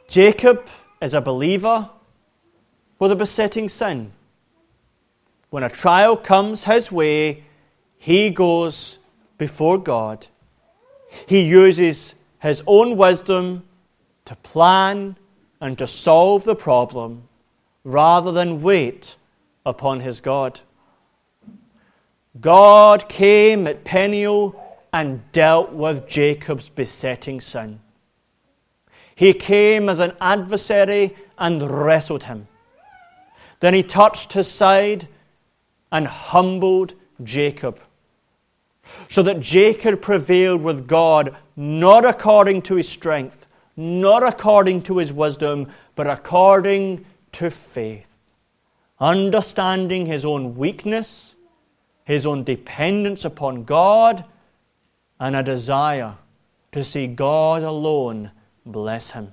Jacob is a believer with a besetting sin. When a trial comes his way, he goes before God. He uses his own wisdom to plan and to solve the problem rather than wait upon his God. God came at Peniel and dealt with Jacob's besetting sin. He came as an adversary and wrestled him. Then he touched his side and humbled Jacob, so that Jacob prevailed with God, not according to his strength, not according to his wisdom, but according to faith, understanding his own weakness, his own dependence upon God, and a desire to see God alone bless him.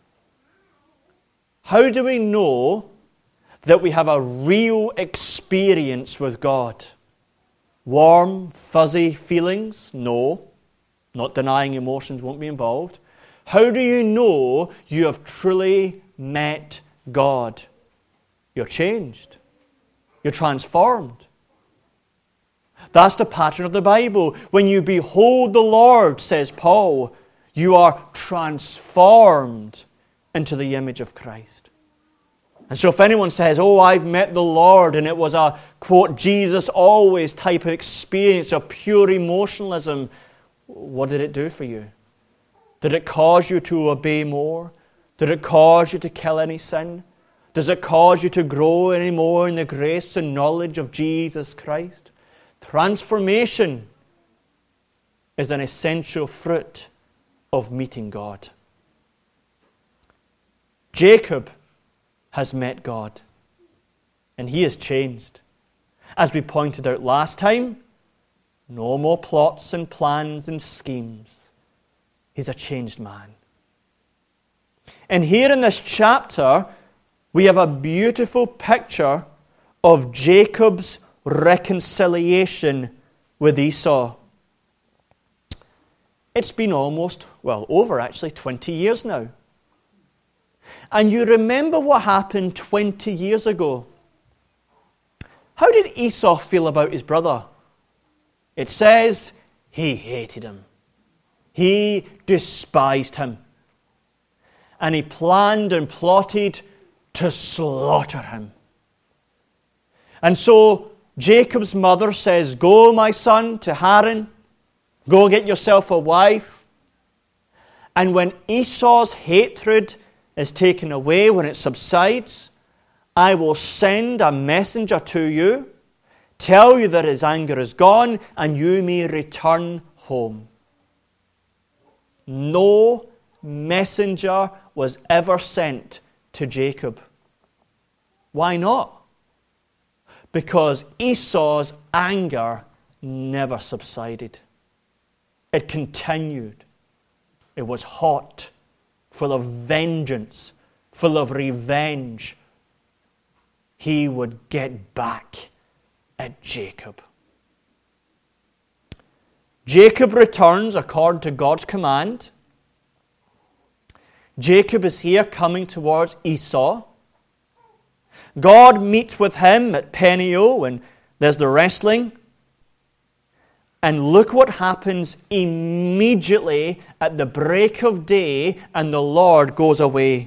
How do we know that we have a real experience with God? Warm, fuzzy feelings? No. Not denying emotions won't be involved. How do you know you have truly met God? You're changed. You're transformed. That's the pattern of the Bible. When you behold the Lord, says Paul, you are transformed into the image of Christ. And so if anyone says, oh, I've met the Lord, and it was a, quote, Jesus always type of experience of pure emotionalism, what did it do for you? Did it cause you to obey more? Did it cause you to kill any sin? Does it cause you to grow any more in the grace and knowledge of Jesus Christ? Transformation is an essential fruit of meeting God. Jacob has met God, and he has changed. As we pointed out last time, no more plots and plans and schemes. He's a changed man. And here in this chapter, we have a beautiful picture of Jacob's reconciliation with Esau. It's been over 20 years now. And you remember what happened 20 years ago. How did Esau feel about his brother? It says he hated him. He despised him. And he planned and plotted to slaughter him. And so Jacob's mother says, go, my son, to Haran. Go get yourself a wife. And when Esau's hatred is taken away, when it subsides, I will send a messenger to you, tell you that his anger is gone, and you may return home. No messenger was ever sent to Jacob. Why not? Because Esau's anger never subsided. It continued. It was hot, full of vengeance, full of revenge. He would get back at Jacob. Jacob returns according to God's command. Jacob is here coming towards Esau. God meets with him at Peniel, and there's the wrestling. And look what happens immediately at the break of day, and the Lord goes away.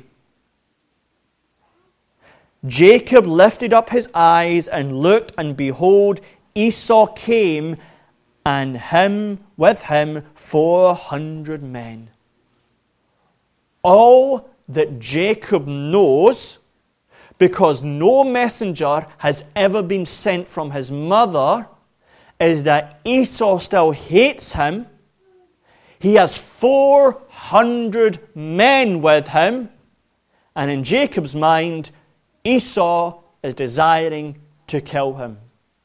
Jacob lifted up his eyes and looked, and behold, Esau came, and with him 400 men. All that Jacob knows, because no messenger has ever been sent from his mother, is that Esau still hates him. He has 400 men with him. And in Jacob's mind, Esau is desiring to kill him.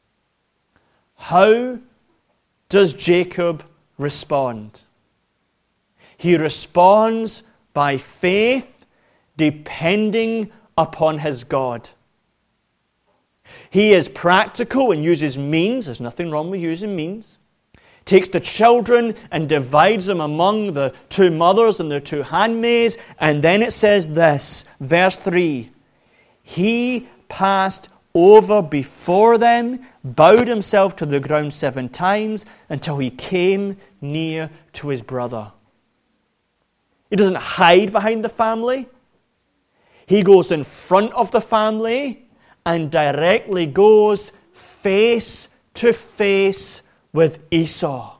How does Jacob respond? He responds by faith, depending upon his God. He is practical and uses means. There's nothing wrong with using means. Takes the children and divides them among the two mothers and their two handmaids. And then it says this, verse 3. He passed over before them, bowed himself to the ground 7 times until he came near to his brother. He doesn't hide behind the family. He goes in front of the family and directly goes face to face with Esau.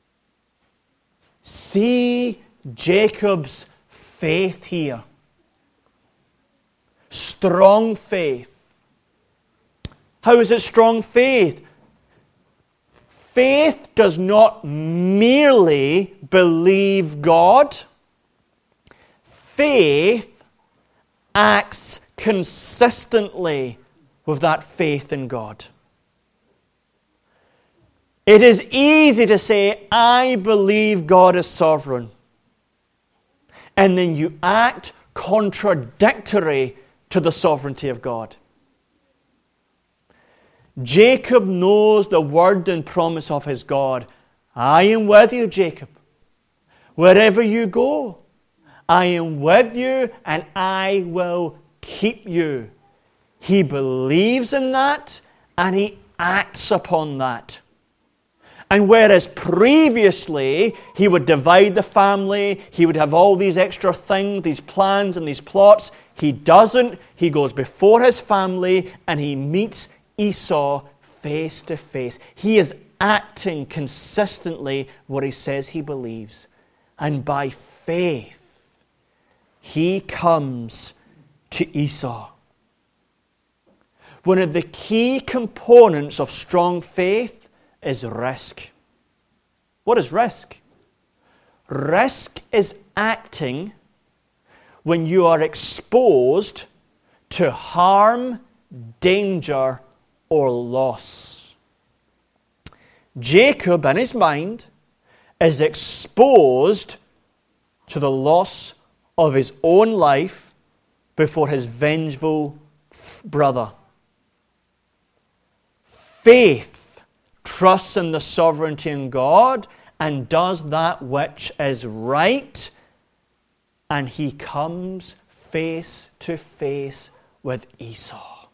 See Jacob's faith here. Strong faith. How is it strong faith? Faith does not merely believe God. Faith acts consistently with that faith in God. It is easy to say, I believe God is sovereign. And then you act contradictory to the sovereignty of God. Jacob knows the word and promise of his God. I am with you, Jacob. Wherever you go, I am with you and I will keep you. He believes in that and he acts upon that. And whereas previously he would divide the family, he would have all these extra things, these plans and these plots, he doesn't. He goes before his family and he meets Esau face to face. He is acting consistently what he says he believes. And by faith, he comes to Esau. One of the key components of strong faith is risk. What is risk? Risk is acting when you are exposed to harm, danger, or loss. Jacob, in his mind, is exposed to the loss of his own life before his vengeful brother. Faith trusts in the sovereignty of God and does that which is right, and he comes face to face with Esau.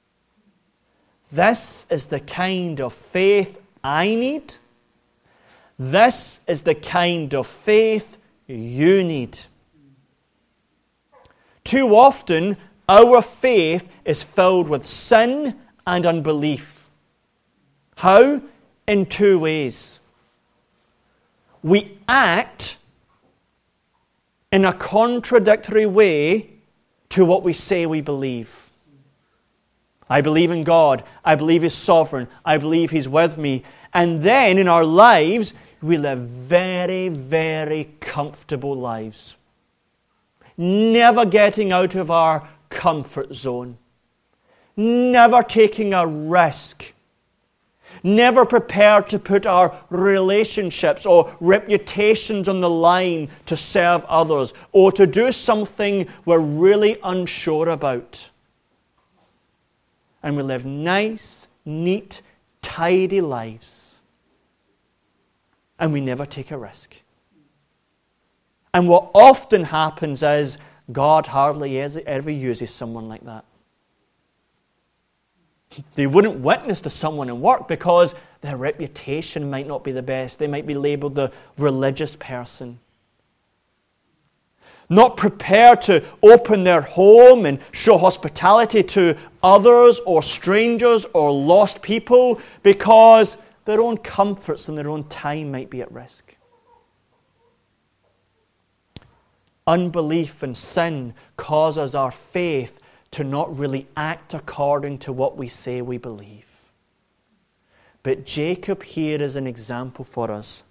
This is the kind of faith I need. This is the kind of faith you need. Too often, our faith is filled with sin and unbelief. How? In 2 ways. We act in a contradictory way to what we say we believe. I believe in God. I believe He's sovereign. I believe He's with me. And then in our lives, we live very, very comfortable lives. Never getting out of our comfort zone. Never taking a risk. Never prepared to put our relationships or reputations on the line to serve others or to do something we're really unsure about. And we live nice, neat, tidy lives. And we never take a risk. And what often happens is God hardly ever uses someone like that. They wouldn't witness to someone in work because their reputation might not be the best. They might be labeled the religious person. Not prepared to open their home and show hospitality to others or strangers or lost people because their own comforts and their own time might be at risk. Unbelief and sin causes our faith to not really act according to what we say we believe. But Jacob here is an example for us.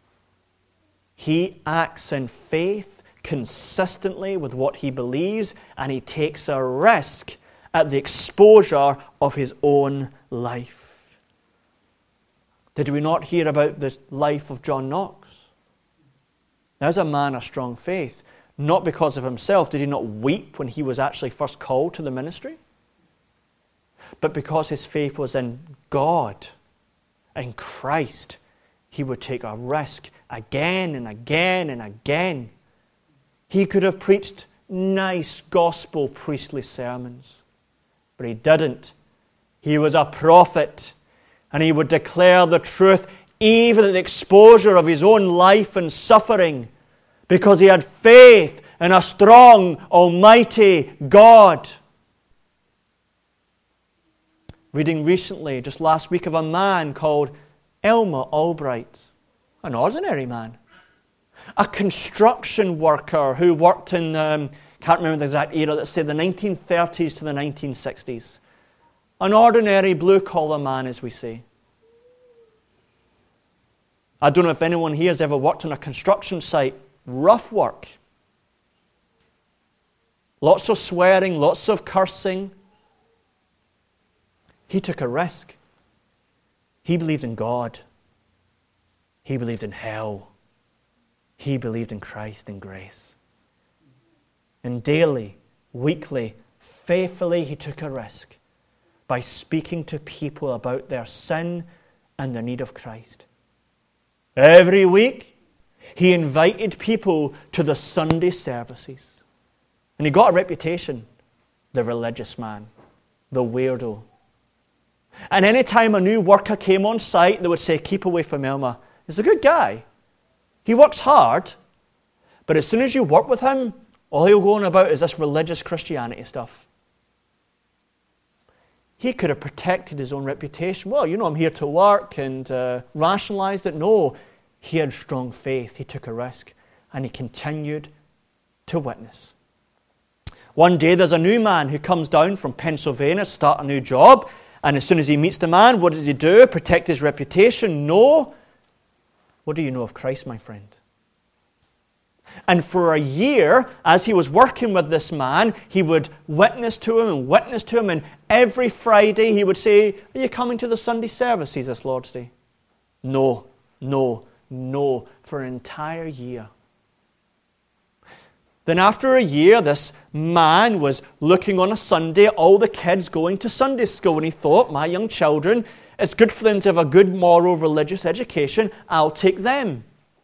He acts in faith consistently with what he believes, and he takes a risk at the exposure of his own life. Did we not hear about the life of John Knox? There's a man of strong faith. Not because of himself. Did he not weep when he was actually first called to the ministry? But because his faith was in God, in Christ, he would take a risk again and again and again. He could have preached nice gospel priestly sermons, but he didn't. He was a prophet, and he would declare the truth even at the exposure of his own life and suffering, because he had faith in a strong, almighty God. Reading recently, just last week, of a man called Elmer Albright, an ordinary man, a construction worker who worked in, can't remember the exact era, let's say the 1930s to the 1960s. An ordinary blue-collar man, as we say. I don't know if anyone here has ever worked on a construction site. Rough work. Lots of swearing, lots of cursing. He took a risk. He believed in God. He believed in hell. He believed in Christ and grace. And daily, weekly, faithfully, he took a risk by speaking to people about their sin and their need of Christ. Every week, he invited people to the Sunday services. And he got a reputation, the religious man, the weirdo. And any time a new worker came on site, they would say, keep away from Elmer. He's a good guy. He works hard, but as soon as you work with him, all he'll go on about is this religious Christianity stuff. He could have protected his own reputation. Well, I'm here to work, and rationalized it. No, he had strong faith. He took a risk, and he continued to witness. One day there's a new man who comes down from Pennsylvania to start a new job, and as soon as he meets the man, what does he do? Protect his reputation? No. What do you know of Christ, my friend? And for a year, as he was working with this man, he would witness to him, and every Friday he would say, are you coming to the Sunday services this Lord's Day? No, for an entire year. Then after a year, this man was looking on a Sunday at all the kids going to Sunday school, and he thought, my young children, it's good for them to have a good moral religious education. I'll take them.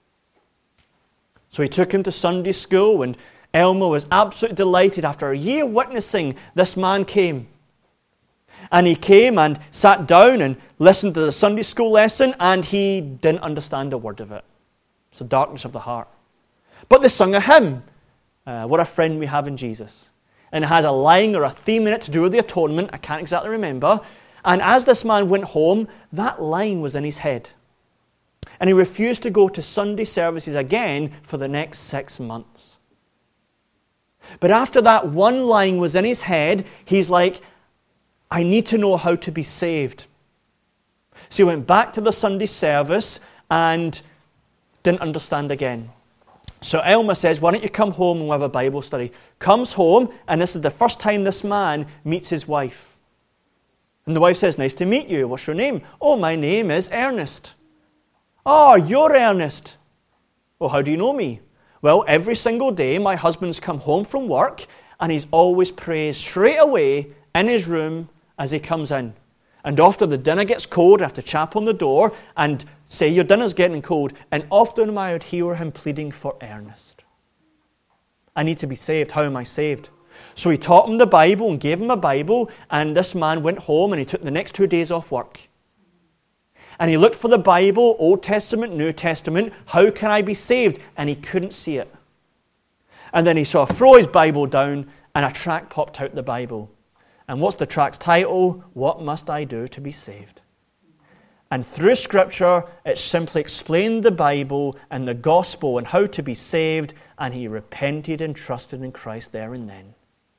So he took him to Sunday school, and Elmer was absolutely delighted. After a year witnessing, this man came. And he came and sat down and listened to the Sunday school lesson, and he didn't understand a word of it. It's the darkness of the heart. But they sung a hymn, What a Friend We Have in Jesus. And it has a line or a theme in it to do with the atonement. I can't exactly remember. And as this man went home, that line was in his head. And he refused to go to Sunday services again for the next 6 months. But after that one line was in his head, he's like, I need to know how to be saved. So he went back to the Sunday service and didn't understand again. So Elmer says, why don't you come home and we'll have a Bible study? Comes home, and this is the first time this man meets his wife. And the wife says, nice to meet you. What's your name? Oh, my name is Ernest. Oh, you're Ernest. Well, how do you know me? Well, every single day my husband's come home from work, and he's always prays straight away in his room as he comes in. And after the dinner gets cold, I have to chap on the door and say, your dinner's getting cold. And often I would hear him pleading for Ernest. I need to be saved. How am I saved? So he taught him the Bible and gave him a Bible, and this man went home and he took the next 2 days off work. And he looked for the Bible, Old Testament, New Testament, how can I be saved? And he couldn't see it. And then he saw throw his Bible down, and a tract popped out the Bible. And what's the tract's title? What must I do to be saved? And through Scripture, it simply explained the Bible and the gospel and how to be saved, and he repented and trusted in Christ there and then.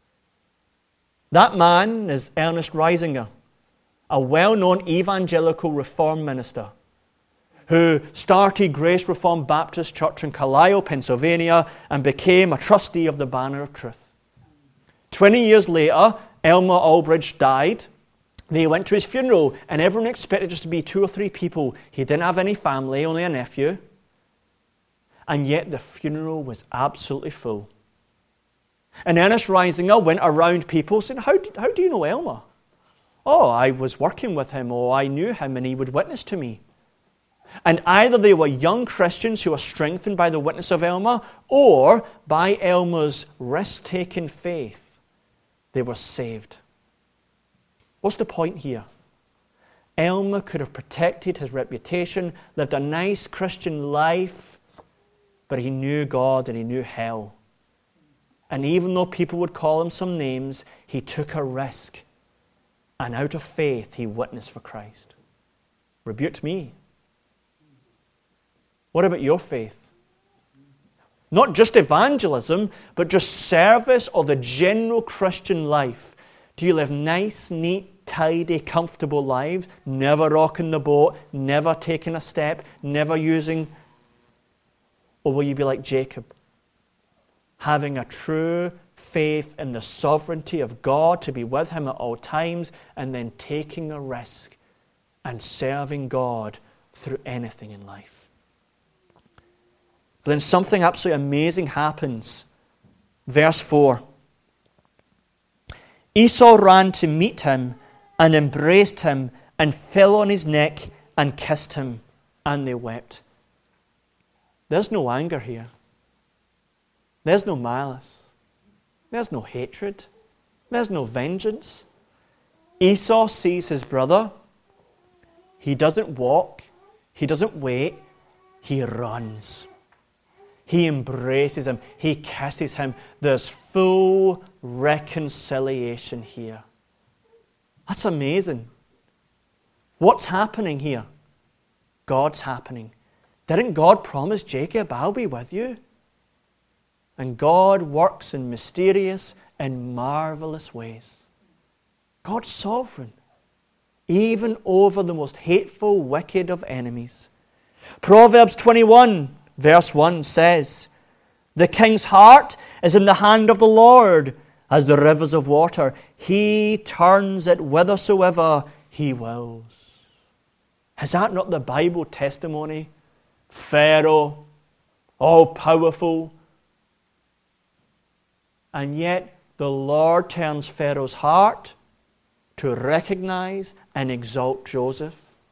That man is Ernest Reisinger, a well-known evangelical Reformed minister who started Grace Reformed Baptist Church in Carlisle, Pennsylvania, and became a trustee of the Banner of Truth. 20 years later, Elmer Albright died. They went to his funeral, and everyone expected just to be 2 or 3 people. He didn't have any family, only a nephew. And yet the funeral was absolutely full. And Ernest Reisinger went around people saying, how do you know Elmer? Oh, I was working with him, or I knew him, and he would witness to me. And either they were young Christians who were strengthened by the witness of Elmer, or by Elmer's risk-taking faith, they were saved. What's the point here? Elmer could have protected his reputation, lived a nice Christian life, but he knew God and he knew hell. And even though people would call him some names, he took a risk. And out of faith, he witnessed for Christ. Rebuked me. What about your faith? Not just evangelism, but just service or the general Christian life. Do you live nice, neat, tidy, comfortable lives, never rocking the boat, never taking a step, never using? Or will you be like Jacob, having a true faith in the sovereignty of God to be with him at all times, and then taking a risk and serving God through anything in life? But then something absolutely amazing happens. Verse 4. Esau ran to meet him and embraced him and fell on his neck and kissed him, and they wept. There's no anger here. There's no malice. There's no hatred. There's no vengeance. Esau sees his brother. He doesn't walk. He doesn't wait. He runs. He embraces him. He kisses him. There's full reconciliation here. That's amazing. What's happening here? God's happening. Didn't God promise Jacob, I'll be with you? And God works in mysterious and marvelous ways. God's sovereign, even over the most hateful, wicked of enemies. Proverbs 21, verse 1 says, "The king's heart is in the hand of the Lord, as the rivers of water. He turns it whithersoever he wills." Is that not the Bible testimony? Pharaoh, all-powerful. And yet the Lord turns Pharaoh's heart to recognize and exalt Joseph.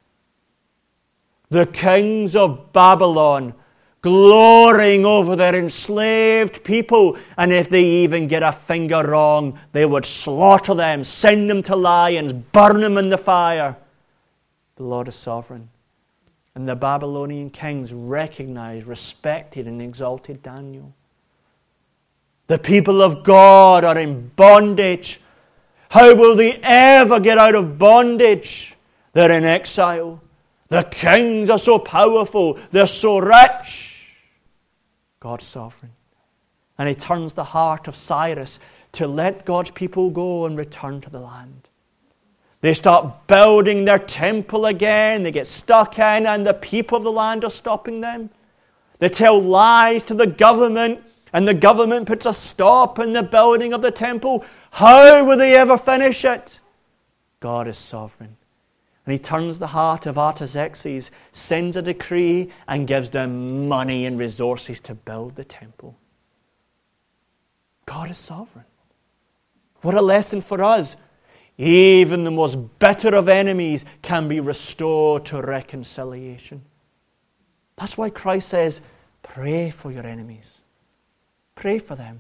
The kings of Babylon glorying over their enslaved people, and if they even get a finger wrong, they would slaughter them, send them to lions, burn them in the fire. The Lord is sovereign. And the Babylonian kings recognized, respected, and exalted Daniel. The people of God are in bondage. How will they ever get out of bondage? They're in exile. The kings are so powerful. They're so rich. God's sovereign. And he turns the heart of Cyrus to let God's people go and return to the land. They start building their temple again. They get stuck in, and the people of the land are stopping them. They tell lies to the government, and the government puts a stop in the building of the temple. How will they ever finish it? God is sovereign. And he turns the heart of Artaxerxes, sends a decree, and gives them money and resources to build the temple. God is sovereign. What a lesson for us. Even the most bitter of enemies can be restored to reconciliation. That's why Christ says, pray for your enemies. Pray for them.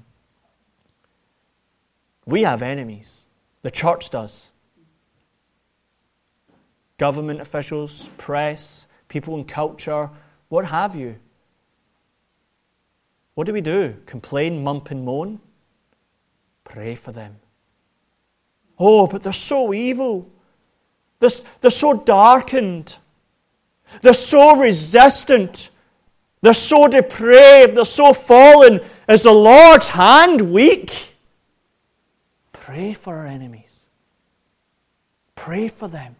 We have enemies. The church does. Government officials, press, people in culture, what have you. What do? Complain, mump and moan? Pray for them. Oh, but they're so evil. They're so darkened. They're so resistant. They're so depraved. They're so fallen. Is the Lord's hand weak? Pray for our enemies. Pray for them.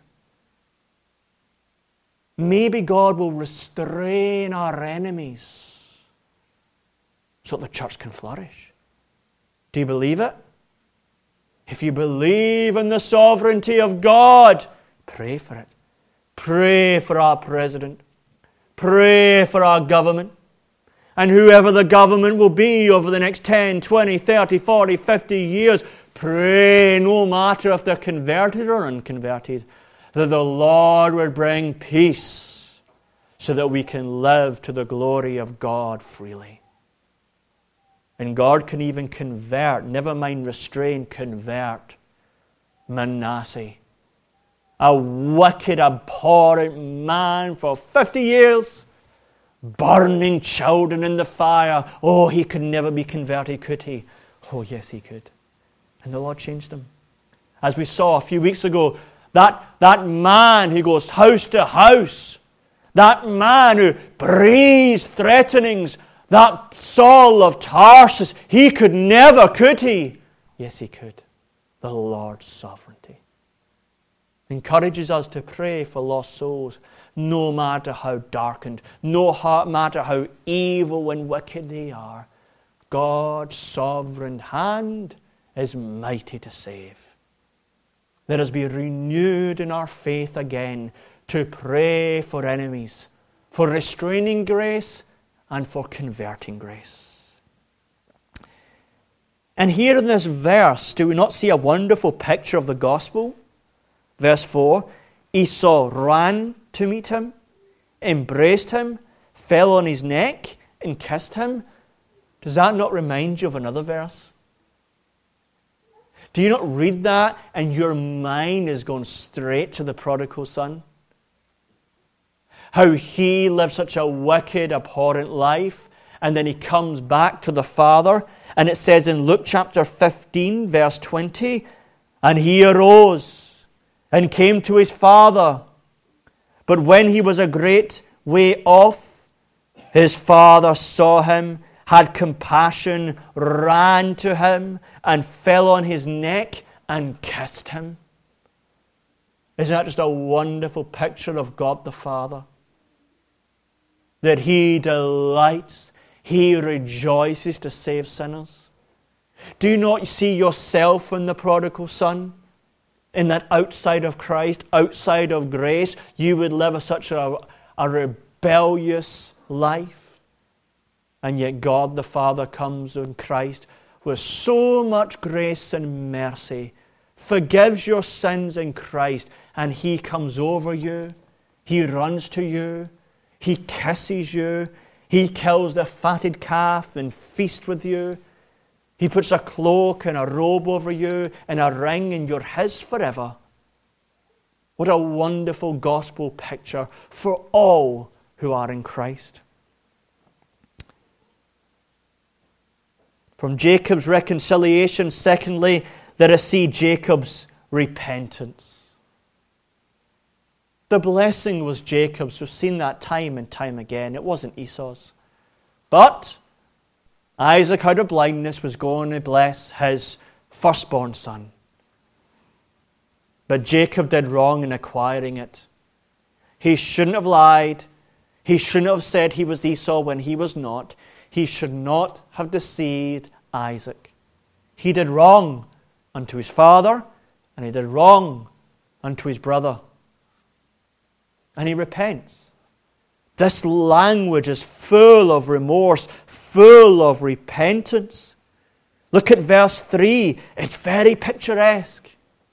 Maybe God will restrain our enemies so that the church can flourish. Do you believe it? If you believe in the sovereignty of God, pray for it. Pray for our president. Pray for our government. And whoever the government will be over the next 10, 20, 30, 40, 50 years, pray, no matter if they're converted or unconverted, that the Lord would bring peace, so that we can live to the glory of God freely. And God can even convert, never mind restrain, convert Manasseh, a wicked, abhorrent man for 50 years, burning children in the fire. Oh, he could never be converted, could he? Oh, yes, he could. And the Lord changed him. As we saw a few weeks ago, that man who goes house to house, that man who breathes threatenings, that Saul of Tarsus, he could never, could he? Yes, he could. The Lord's sovereignty encourages us to pray for lost souls, no matter how darkened, no matter how evil and wicked they are. God's sovereign hand is mighty to save. Let us be renewed in our faith again to pray for enemies, for restraining grace, and for converting grace. And here in this verse, do we not see a wonderful picture of the gospel? Verse 4, Esau ran to meet him, embraced him, fell on his neck, and kissed him. Does that not remind you of another verse? Do you not read that and your mind is going straight to the prodigal son? How he lived such a wicked, abhorrent life, and then he comes back to the Father. And it says in Luke chapter 15, verse 20, and he arose and came to his father. But when he was a great way off, his father saw him, had compassion, ran to him, and fell on his neck and kissed him. Isn't that just a wonderful picture of God the Father? That He delights, He rejoices to save sinners. Do you not see yourself in the prodigal son? In that outside of Christ, outside of grace, you would live such a rebellious life. And yet God the Father comes in Christ with so much grace and mercy, forgives your sins in Christ, and He comes over you. He runs to you. He kisses you. He kills the fatted calf and feasts with you. He puts a cloak and a robe over you and a ring, and you're His forever. What a wonderful gospel picture for all who are in Christ. From Jacob's reconciliation, secondly, let us see Jacob's repentance. The blessing was Jacob's. We've seen that time and time again. It wasn't Esau's. But Isaac, out of blindness, was going to bless his firstborn son. But Jacob did wrong in acquiring it. He shouldn't have lied. He shouldn't have said he was Esau when he was not. He should not have deceived Isaac. He did wrong unto his father, and he did wrong unto his brother. And he repents. This language is full of remorse, full of repentance. Look at verse 3. It's very picturesque.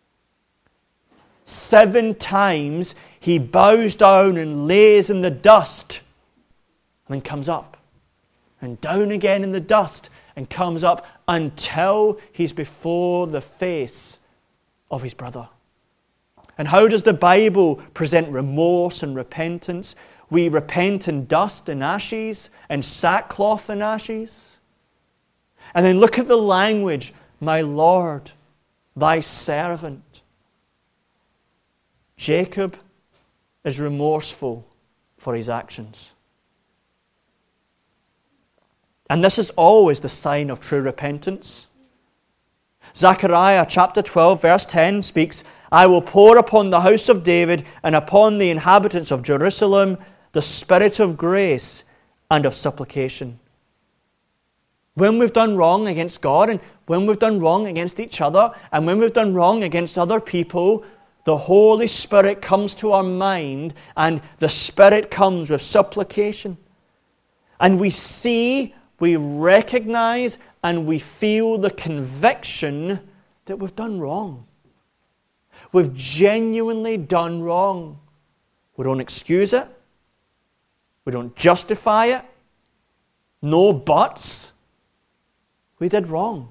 7 times he bows down and lays in the dust and then comes up. And down again in the dust and comes up until he's before the face of his brother. And how does the Bible present remorse and repentance? We repent in dust and ashes and sackcloth and ashes. And then look at the language, my Lord, thy servant. Jacob is remorseful for his actions. And this is always the sign of true repentance. Zechariah chapter 12 verse 10 speaks, I will pour upon the house of David and upon the inhabitants of Jerusalem the spirit of grace and of supplication. When we've done wrong against God, and when we've done wrong against each other, and when we've done wrong against other people, the Holy Spirit comes to our mind, and the Spirit comes with supplication. And we see, we recognize, and we feel the conviction that we've done wrong. We've genuinely done wrong. We don't excuse it. We don't justify it. No buts. We did wrong.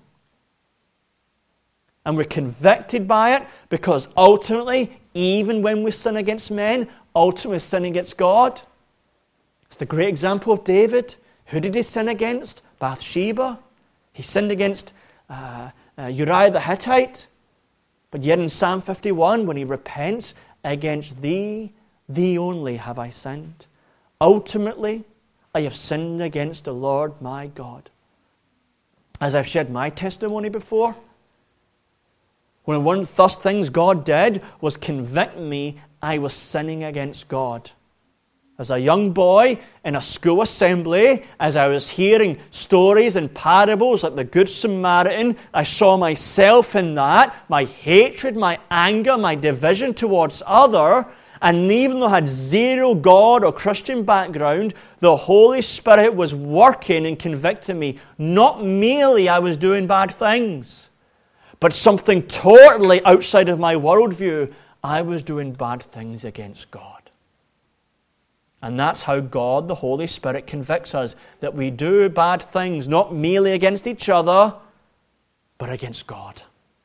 And we're convicted by it because ultimately, even when we sin against men, ultimately sin against God. It's the great example of David. Who did he sin against? Bathsheba. He sinned against Uriah the Hittite. But yet in Psalm 51, when he repents, against thee only have I sinned. Ultimately, I have sinned against the Lord my God. As I've shared my testimony before, when one of the first things God did was convict me, I was sinning against God. As a young boy in a school assembly, as I was hearing stories and parables like the Good Samaritan, I saw myself in that, my hatred, my anger, my division towards other. And even though I had zero God or Christian background, the Holy Spirit was working and convicting me. Not merely I was doing bad things, but something totally outside of my worldview. I was doing bad things against God. And that's how God, the Holy Spirit, convicts us, that we do bad things, not merely against each other, but against God.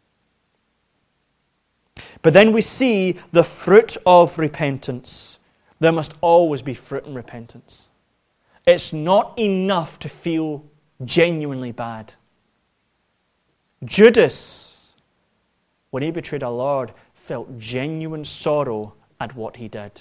But then we see the fruit of repentance. There must always be fruit in repentance. It's not enough to feel genuinely bad. Judas, when he betrayed our Lord, felt genuine sorrow at what he did.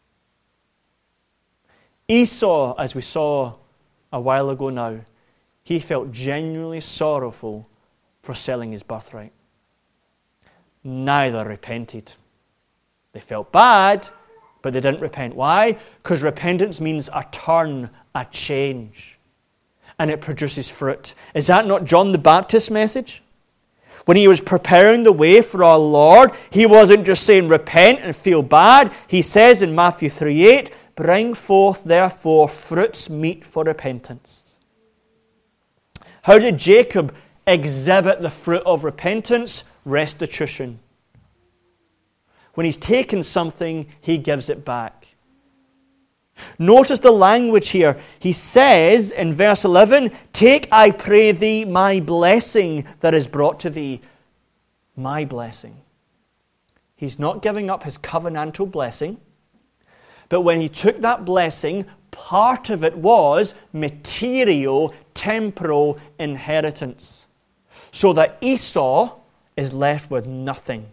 Esau, as we saw a while ago now, he felt genuinely sorrowful for selling his birthright. Neither repented. They felt bad, but they didn't repent. Why? Because repentance means a turn, a change. And it produces fruit. Is that not John the Baptist's message? When he was preparing the way for our Lord, he wasn't just saying repent and feel bad. He says in Matthew 3:8, bring forth therefore fruits meet for repentance. How did Jacob exhibit the fruit of repentance? Restitution. When he's taken something, he gives it back. Notice the language here. He says in verse 11, take, I pray thee, my blessing that is brought to thee. My blessing. He's not giving up his covenantal blessing. But when he took that blessing, part of it was material, temporal inheritance. So that Esau is left with nothing.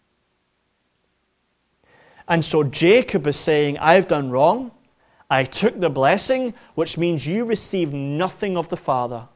And so Jacob is saying, I've done wrong. I took the blessing, which means you receive nothing of the Father.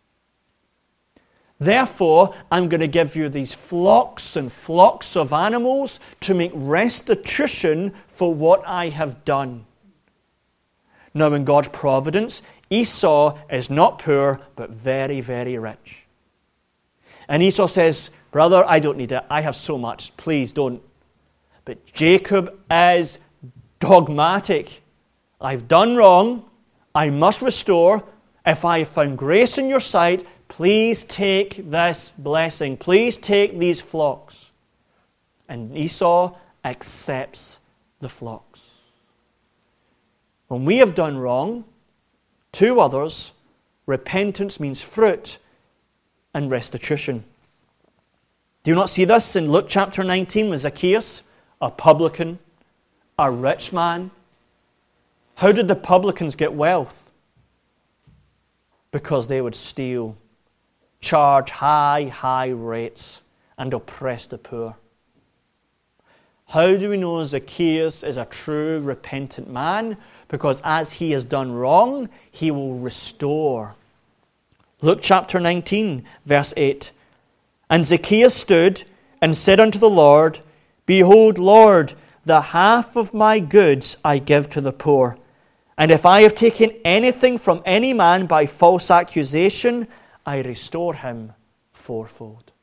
Therefore, I'm going to give you these flocks and flocks of animals to make restitution for what I have done. Now, in God's providence, Esau is not poor, but very, very rich. And Esau says, brother, I don't need it. I have so much. Please don't. But Jacob is dogmatic. I've done wrong. I must restore. If I have found grace in your sight, please take this blessing. Please take these flocks. And Esau accepts the flocks. When we have done wrong to others, repentance means fruit and restitution. Do you not see this in Luke chapter 19 with Zacchaeus, a publican, a rich man? How did the publicans get wealth? Because they would steal, charge high rates, and oppress the poor. How do we know Zacchaeus is a true repentant man? Because as he has done wrong, he will restore. Luke chapter 19, verse 8. And Zacchaeus stood and said unto the Lord, behold, Lord, the half of my goods I give to the poor. And if I have taken anything from any man by false accusation, I restore him fourfold.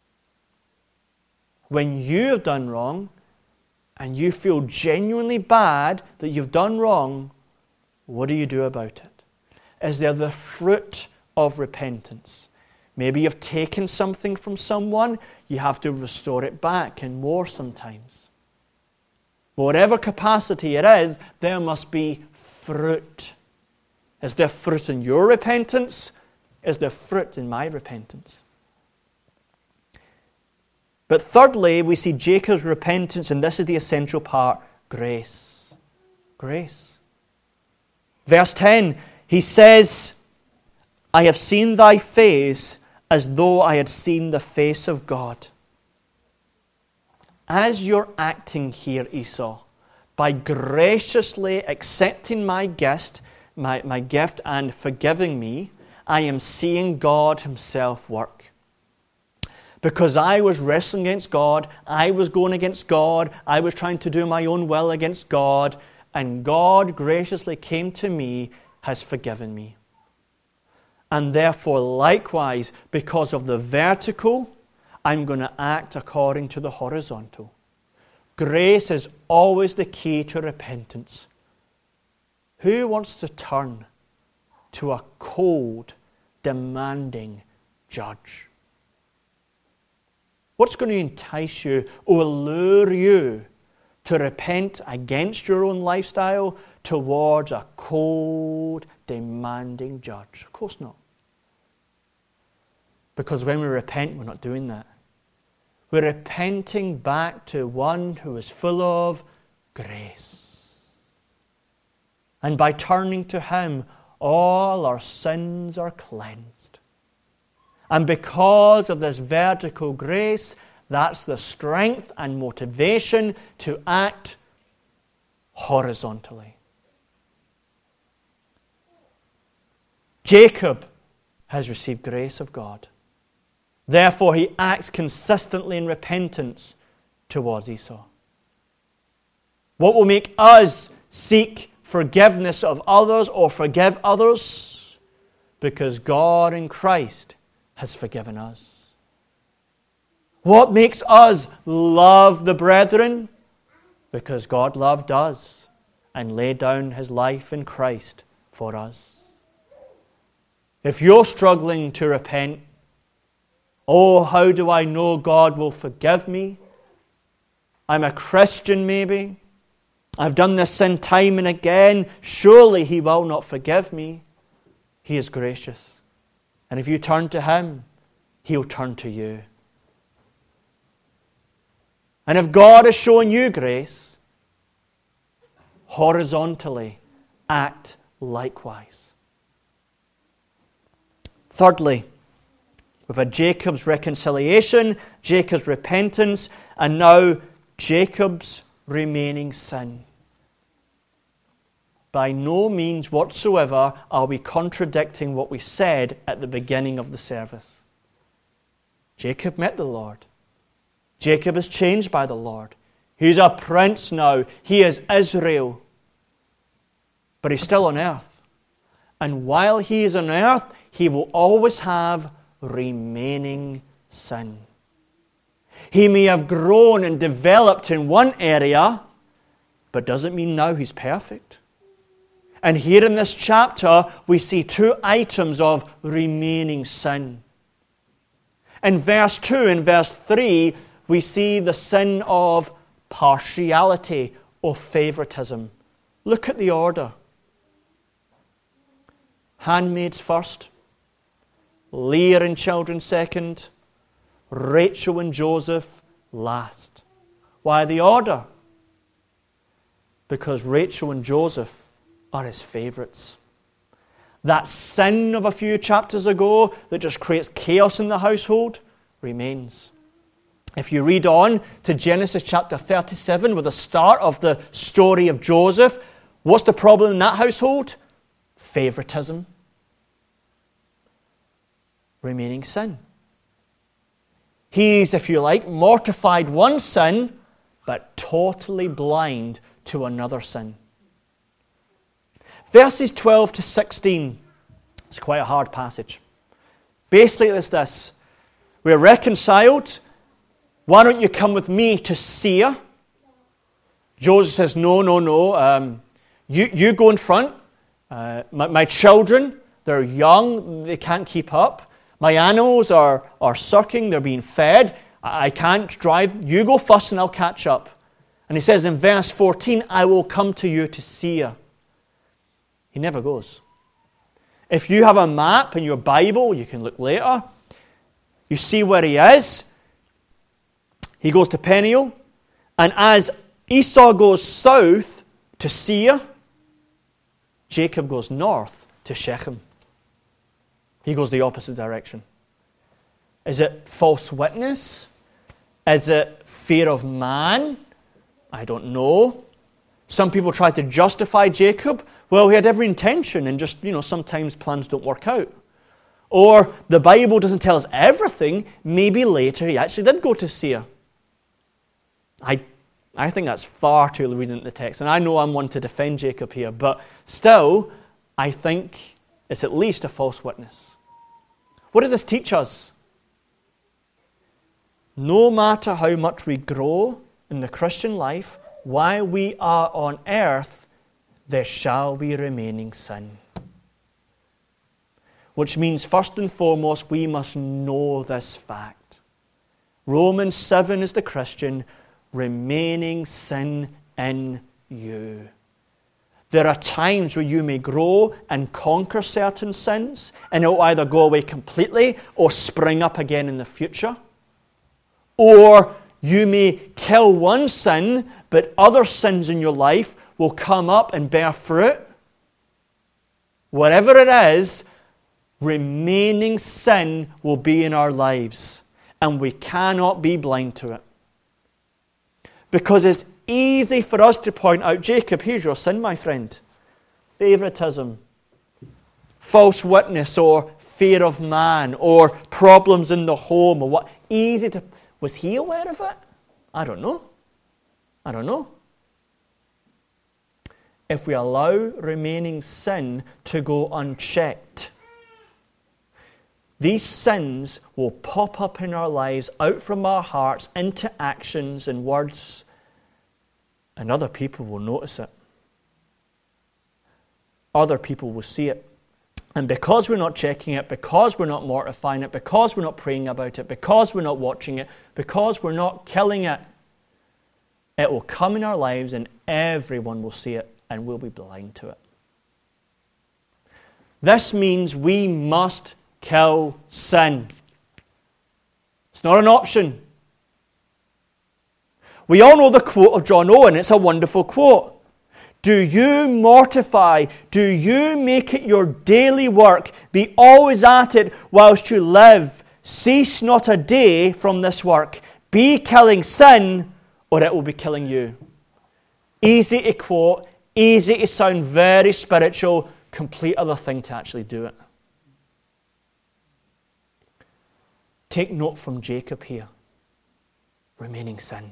When you have done wrong, and you feel genuinely bad that you've done wrong, what do you do about it? Is there the fruit of repentance? Maybe you've taken something from someone, you have to restore it back, and more sometimes. Whatever capacity it is, there must be fruit. Is there fruit in your repentance? Is there fruit in my repentance? But thirdly, we see Jacob's repentance, and this is the essential part, grace. Grace. Verse 10, he says, I have seen thy face as though I had seen the face of God. As you're acting here, Esau, by graciously accepting my gift and forgiving me, I am seeing God himself work. Because I was wrestling against God, I was going against God, I was trying to do my own will against God, and God graciously came to me, has forgiven me. And therefore, likewise, because of the vertical, I'm going to act according to the horizontal. Grace is always the key to repentance. Who wants to turn to a cold, demanding judge? What's going to entice you or lure you to repent against your own lifestyle towards a cold, demanding judge? Of course not. Because when we repent, we're not doing that. We're repenting back to one who is full of grace. And by turning to him, all our sins are cleansed. And because of this vertical grace, that's the strength and motivation to act horizontally. Jacob has received grace of God. Therefore, he acts consistently in repentance towards Esau. What will make us seek forgiveness of others or forgive others? Because God in Christ has forgiven us. What makes us love the brethren? Because God loved us and laid down his life in Christ for us. If you're struggling to repent, oh, how do I know God will forgive me? I'm a Christian maybe. I've done this sin time and again. Surely he will not forgive me. He is gracious. And if you turn to him, he'll turn to you. And if God is showing you grace, horizontally, act likewise. Thirdly, we've had Jacob's reconciliation, Jacob's repentance, and now Jacob's remaining sin. By no means whatsoever are we contradicting what we said at the beginning of the service. Jacob met the Lord. Jacob is changed by the Lord. He's a prince now. He is Israel. But he's still on earth. And while he is on earth, he will always have remaining sin. He may have grown and developed in one area, but doesn't mean now he's perfect. And here in this chapter, we see two items of remaining sin. In verse 2 and verse 3, we see the sin of partiality or favoritism. Look at the order. Handmaids first, Leah and children second, Rachel and Joseph last. Why the order? Because Rachel and Joseph are his favorites. That sin of a few chapters ago that just creates chaos in the household remains. If you read on to Genesis chapter 37 with the start of the story of Joseph, what's the problem in that household? Favoritism. Remaining sin. He's, if you like, mortified one sin, but totally blind to another sin. Verses 12 to 16. It's quite a hard passage. Basically, it's this. We're reconciled. Why don't you come with me to Seir? Joseph says, no. You go in front. My children, they're young. They can't keep up. My animals are sucking. They're being fed. I can't drive. You go first and I'll catch up. And he says in verse 14, I will come to you to Seir. He never goes. If you have a map in your Bible, you can look later, you see where he is. He goes to Peniel, and as Esau goes south to Seir, Jacob goes north to Shechem. He goes the opposite direction. Is it false witness? Is it fear of man? I don't know. Some people try to justify Jacob. Well, he had every intention, and just, sometimes plans don't work out. Or the Bible doesn't tell us everything. Maybe later he actually did go to Seir. I think that's far too reading the text. And I know I'm one to defend Jacob here, but still, I think it's at least a false witness. What does this teach us? No matter how much we grow in the Christian life, while we are on earth, there shall be remaining sin. Which means, first and foremost, we must know this fact. Romans 7 is the Christian, remaining sin in you. There are times where you may grow and conquer certain sins, and it will either go away completely or spring up again in the future. Or you may kill one sin, but other sins in your life will come up and bear fruit. Whatever it is, remaining sin will be in our lives, and we cannot be blind to it. Because it's easy for us to point out, Jacob, here's your sin, my friend. Favoritism, false witness, or fear of man, or problems in the home, or what. Easy to. Was he aware of it? I don't know. If we allow remaining sin to go unchecked, these sins will pop up in our lives, out from our hearts, into actions and words, and other people will notice it. Other people will see it. And because we're not checking it, because we're not mortifying it, because we're not praying about it, because we're not watching it, because we're not killing it, it will come in our lives and everyone will see it and we'll be blind to it. This means we must kill sin. It's not an option. We all know the quote of John Owen. It's a wonderful quote. Do you mortify? Do you make it your daily work? Be always at it whilst you live. Cease not a day from this work. Be killing sin, or it will be killing you. Easy to quote, easy to sound very spiritual, complete other thing to actually do it. Take note from Jacob here. Remaining sin.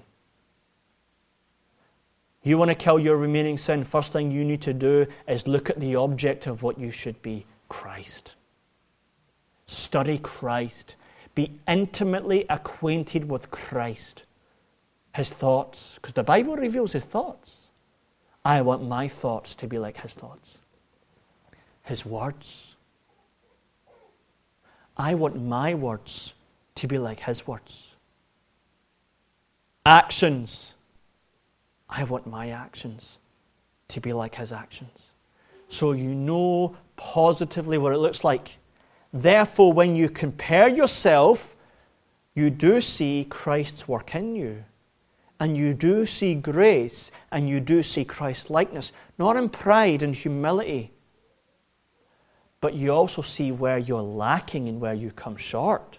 You want to kill your remaining sin, first thing you need to do is look at the object of what you should be, Christ. Study Christ. Be intimately acquainted with Christ. His thoughts, because the Bible reveals his thoughts. I want my thoughts to be like his thoughts. His words. I want my words to be like his words. Actions. I want my actions to be like his actions. So you know positively what it looks like. Therefore, when you compare yourself, you do see Christ's work in you. And you do see grace, and you do see Christ-likeness. Not in pride and humility, but you also see where you're lacking and where you come short.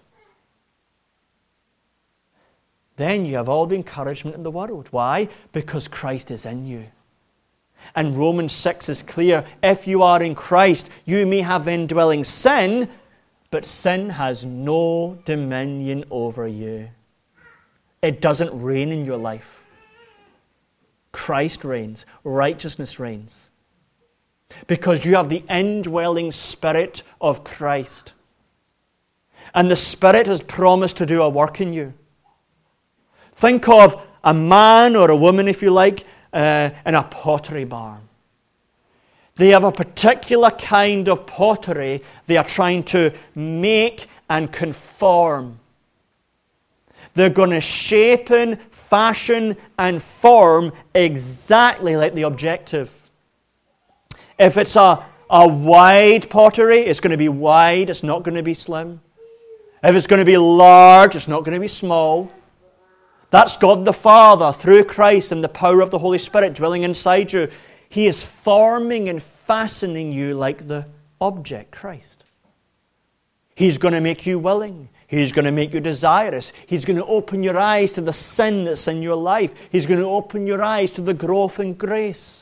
Then you have all the encouragement in the world. Why? Because Christ is in you. And Romans 6 is clear. If you are in Christ, you may have indwelling sin, but sin has no dominion over you. It doesn't reign in your life. Christ reigns. Righteousness reigns. Because you have the indwelling Spirit of Christ. And the Spirit has promised to do a work in you. Think of a man or a woman, if you like, in a pottery barn. They have a particular kind of pottery they are trying to make and conform. They're going to shape, fashion, and form exactly like the objective. If it's a A wide pottery, it's going to be wide, it's not going to be slim. If it's going to be large, it's not going to be small. That's God the Father through Christ and the power of the Holy Spirit dwelling inside you. He is forming and fastening you like the object, Christ. He's going to make you willing. He's going to make you desirous. He's going to open your eyes to the sin that's in your life. He's going to open your eyes to the growth in grace.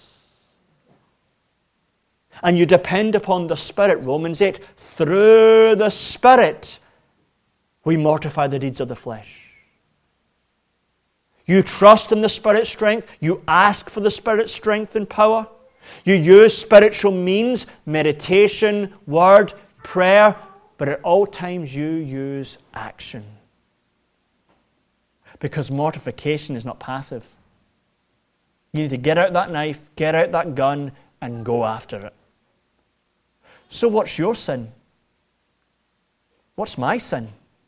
And you depend upon the Spirit. Romans 8, through the Spirit we mortify the deeds of the flesh. You trust in the Spirit's strength. You ask for the Spirit's strength and power. You use spiritual means, meditation, word, prayer, but at all times you use action. Because mortification is not passive. You need to get out that knife, get out that gun, and go after it. So what's your sin? What's my sin?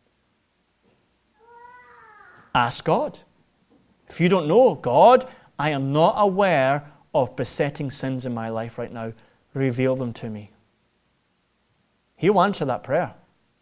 Ask God. If you don't know, God, I am not aware of besetting sins in my life right now. Reveal them to me. He'll answer that prayer.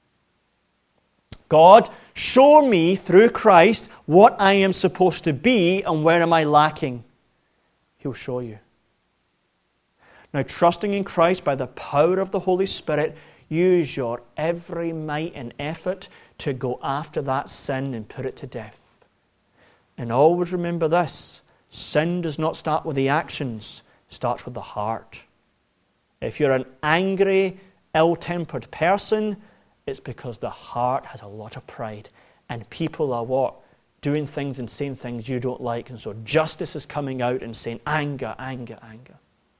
God, show me through Christ what I am supposed to be and where am I lacking. He'll show you. Now, trusting in Christ by the power of the Holy Spirit, use your every might and effort to go after that sin and put it to death. And always remember this, sin does not start with the actions, it starts with the heart. If you're an angry, ill-tempered person, it's because the heart has a lot of pride. And people are what? Doing things and saying things you don't like. And so justice is coming out and saying anger, anger, anger.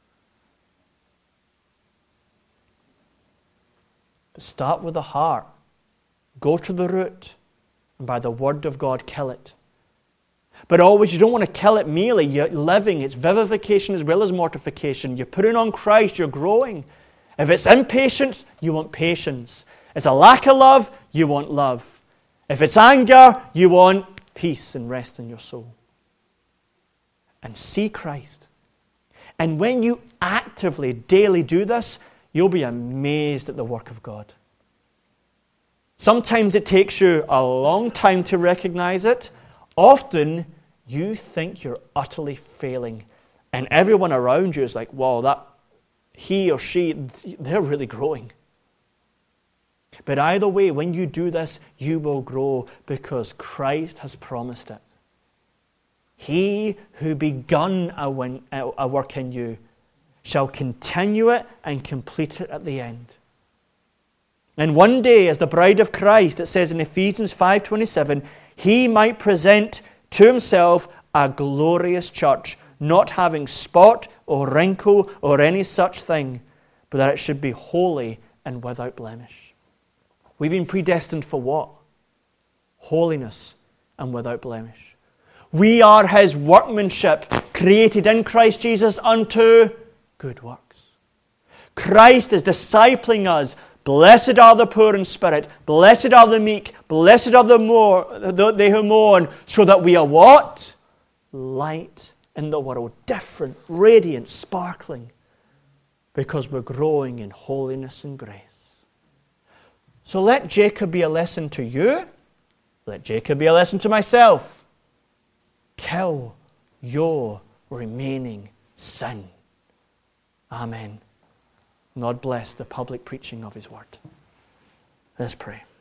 But start with the heart. Go to the root. And by the word of God, kill it. But always, you don't want to kill it merely. You're living. It's vivification as well as mortification. You're putting on Christ. You're growing. If it's impatience, you want patience. It's a lack of love, you want love. If it's anger, you want peace and rest in your soul. And see Christ. And when you actively, daily do this, you'll be amazed at the work of God. Sometimes it takes you a long time to recognize it. Often, you think you're utterly failing. And everyone around you is like, wow, that he or she, they're really growing. But either way, when you do this, you will grow because Christ has promised it. He who begun a work in you shall continue it and complete it at the end. And one day, as the bride of Christ, it says in Ephesians 5:27, he might present to himself a glorious church, not having spot or wrinkle or any such thing, but that it should be holy and without blemish. We've been predestined for what? Holiness and without blemish. We are his workmanship, created in Christ Jesus unto good works. Christ is discipling us. Blessed are the poor in spirit. Blessed are the meek. Blessed are they who mourn. So that we are what? Light in the world. Different, radiant, sparkling. Because we're growing in holiness and grace. So let Jacob be a lesson to you. Let Jacob be a lesson to myself. Kill your remaining sin. Amen. God bless the public preaching of his word. Let's pray.